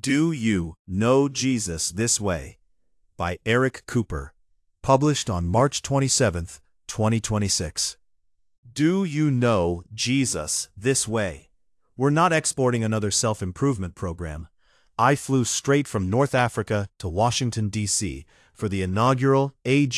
Do You Know Jesus This Way? By Eric Cooper. Published on March 27, 2026. Do you know Jesus this way? We're not exporting another self-improvement program. I flew straight from North Africa to Washington, D.C. for the inaugural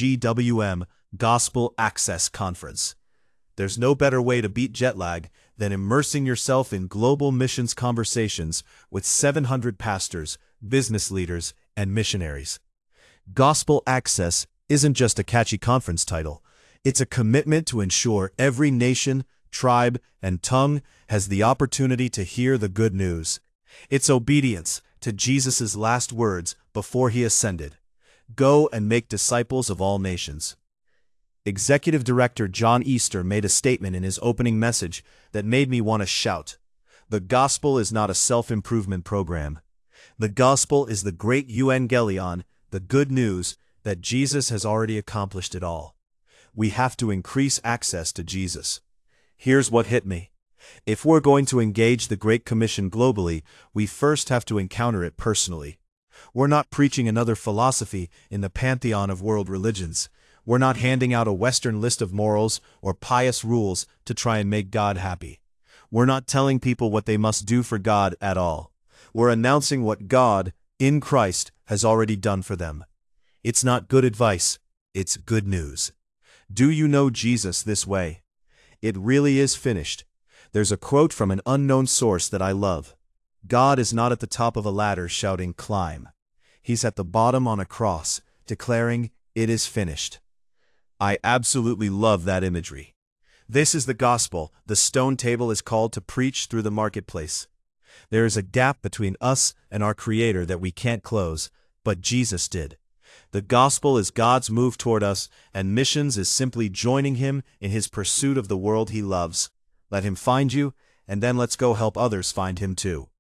AGWM Gospel Access Conference. There's no better way to beat jet lag than immersing yourself in global missions conversations with 700 pastors, business leaders, and missionaries. Gospel Access isn't just a catchy conference title. It's a commitment to ensure every nation, tribe, and tongue has the opportunity to hear the good news. It's obedience to Jesus' last words before he ascended. Go and make disciples of all nations. Executive Director John Easter made a statement in his opening message that made me want to shout. The gospel is not a self-improvement program. The gospel is the great euangelion, the good news that Jesus has already accomplished it all. We have to increase access to Jesus. Here's what hit me. If we're going to engage the Great Commission globally, we first have to encounter it personally. We're not preaching another philosophy in the pantheon of world religions. We're not handing out a Western list of morals or pious rules to try and make God happy. We're not telling people what they must do for God at all. We're announcing what God, in Christ, has already done for them. It's not good advice, it's good news. Do you know Jesus this way? It really is finished. There's a quote from an unknown source that I love. God is not at the top of a ladder shouting, "Climb." He's at the bottom on a cross, declaring, "It is finished." I absolutely love that imagery. This is the gospel the Stone Table is called to preach through the marketplace. There is a gap between us and our Creator that we can't close, but Jesus did. The gospel is God's move toward us, and missions is simply joining Him in His pursuit of the world He loves. Let Him find you, and then let's go help others find Him too.